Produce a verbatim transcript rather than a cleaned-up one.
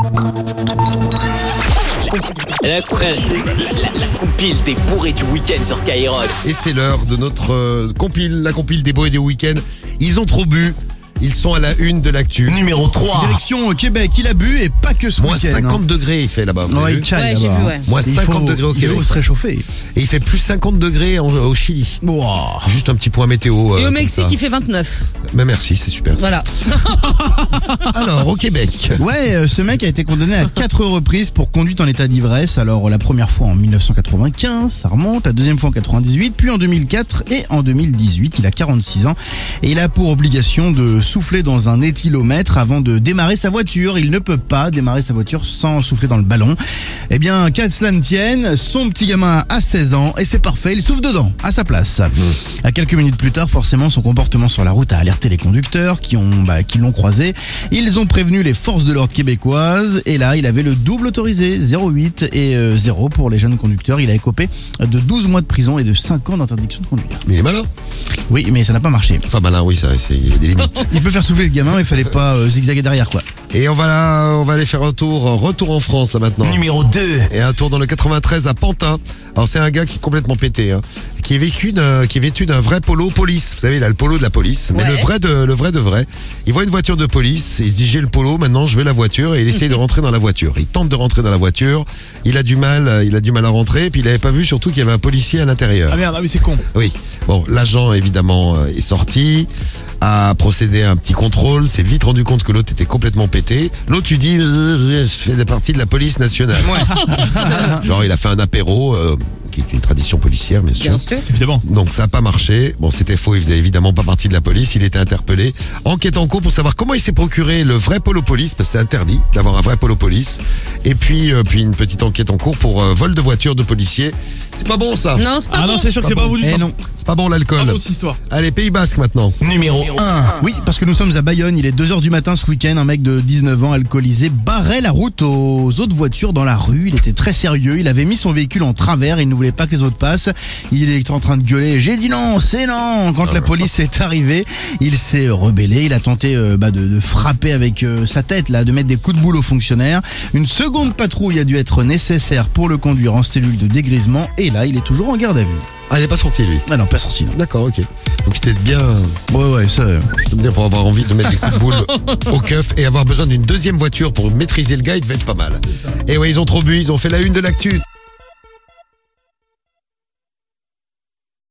La, la, la, la compile des bourrés du week-end sur Skyrock. Et c'est l'heure de notre euh, compile, la compile des bourrés du week-end. Ils ont trop bu. Ils sont à la une de l'actu. Numéro trois. Direction Québec, il a bu et pas que ce Moins week-end. cinquante hein. degrés il fait là-bas. vous Ouais, avez il vu caille Ouais, j'ai là-bas. vu, ouais. Moins Il cinquante faut- degrés au Il Québec. faut se réchauffer. Et il fait plus cinquante degrés en- au Chili. Wow. Juste un petit point météo. euh, Et au comme Mexique, ça. il fait vingt-neuf. Mais merci, c'est super. ça. Voilà. Alors, au Québec. Ouais, euh, ce mec a été condamné à quatre reprises pour conduite en état d'ivresse. Alors la première fois en mille neuf cent quatre-vingt-quinze, ça remonte, la deuxième fois en quatre-vingt-dix-huit, puis en deux mille quatre et en deux mille dix-huit. Il a quarante-six ans et il a pour obligation de souffler dans un éthylomètre avant de démarrer sa voiture. Il ne peut pas démarrer sa voiture sans souffler dans le ballon. Eh bien, qu'à cela ne tienne, son petit gamin a seize ans et c'est parfait, il souffle dedans, à sa place. À quelques minutes plus tard, forcément, son comportement sur la route a alerté les conducteurs qui ont, bah, qui l'ont croisé. Ils ont prévenu les forces de l'ordre québécoises et là, il avait le double autorisé, zéro virgule huit et euh, zéro pour les jeunes conducteurs. Il a écopé de douze mois de prison et de cinq ans d'interdiction de conduire. Mais il est malin. Oui, mais ça n'a pas marché. Enfin, malin, oui, ça, c'est- il y a des limites. Il peut faire souffler le gamin, mais il fallait pas euh, zigzaguer derrière, quoi. Et on va là, on va aller faire un tour, retour en France là maintenant. Numéro deux. Et un tour dans le quatre-vingt-treize à Pantin. Alors c'est un gars qui est complètement pété, hein, qui est vécu d'un, qui est vêtu d'un vrai polo police. Vous savez, il a le polo de la police, mais Ouais. le vrai de, le vrai de vrai. Il voit une voiture de police, et il se dit j'ai le polo, maintenant je vais la voiture, et il essaye de rentrer dans la voiture. Il tente de rentrer dans la voiture, il a du mal, euh, il a du mal à rentrer, puis il avait pas vu surtout qu'il y avait un policier à l'intérieur. Ah merde, ah oui c'est con. Oui. Bon, l'agent évidemment euh, est sorti, a procédé à un petit contrôle, s'est vite rendu compte que l'autre était complètement pété. L'autre lui dit euh, je fais partie de la police nationale. Genre il a fait un apéro, euh, qui est une tradition policière bien sûr. Bien sûr. Évidemment. Donc ça n'a pas marché. Bon, c'était faux, il faisait évidemment pas partie de la police, il était interpellé. Enquête en cours pour savoir comment il s'est procuré le vrai polo police, parce que c'est interdit d'avoir un vrai polo police. Et puis, euh, puis une petite enquête en cours pour euh, vol de voiture de policier. C'est pas bon ça. Non, c'est pas Ah bon. non, c'est sûr que c'est pas bon du Eh tout. non. C'est pas bon l'alcool. Pas bon cette histoire. Allez, Pays Basque maintenant. Numéro un. Oui, parce que nous sommes à Bayonne, il est deux heures du matin ce week-end, un mec de dix-neuf ans alcoolisé barrait la route aux autres voitures dans la rue, il était très sérieux, il avait mis son véhicule en travers, il ne voulait pas que les autres passent, il était en train de gueuler, j'ai dit non, c'est non. Quand la police est arrivée, il s'est rebellé, il a tenté euh, bah, de, de frapper avec euh, sa tête, là, de mettre des coups de boule aux fonctionnaires. Une seconde patrouille a dû être nécessaire pour le conduire en cellule de dégrisement et là, il est toujours en garde à vue. Ah, il est pas sorti lui. Ah non, pas sorti, non. D'accord, ok. Donc il était bien, Ouais, ouais, ça... euh, je veux dire, pour avoir envie de mettre des coups de boule au keuf et avoir besoin d'une deuxième voiture pour maîtriser le gars, il devait être pas mal. Et ouais, ils ont trop bu, ils ont fait la une de l'actu.